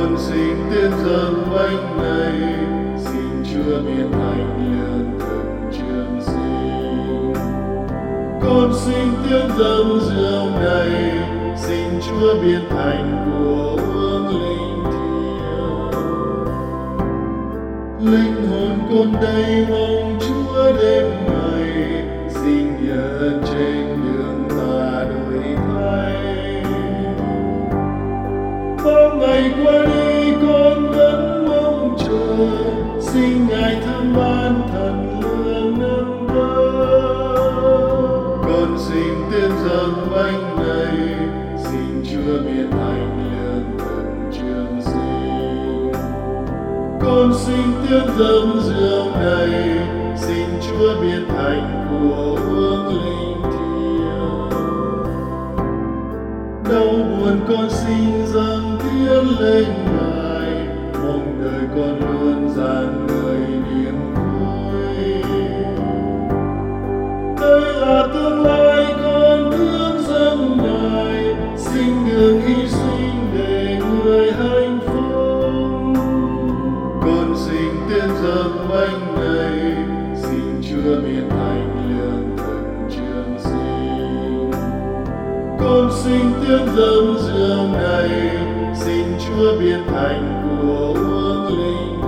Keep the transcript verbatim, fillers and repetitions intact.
con xin tiến dâng bánh này, xin Chúa biến thành lương thực trường sinh. Con xin tiến dâng rượu này, xin Chúa biến thành của uống linh thiêng. Linh hồn con đây mong Chúa đêm ngày, xin nhờ trên đường ta đổi thay. Bao ngày qua đi con vẫn mong chờ, xin Ngài thương ban thần lương nâng đỡ. Con xin tiến dâng bánh này, xin Chúa biến thành lương thực trường sinh. Con xin tiến dâng rượu này, xin Chúa biến thành của uống linh thiêng. Đau buồn con xin dâng tiến lên Ngài, mong đời con luôn rạng ngời niềm vui. Đây là tương lai con hướng dâng Ngài, xin đường hy sinh để người hạnh phúc. Con xin tiến dâng bánh này, xin Chúa biến thành lương thực trường sinh. Con xin tiến dâng rượu này, xin Chúa biến thành của uống linh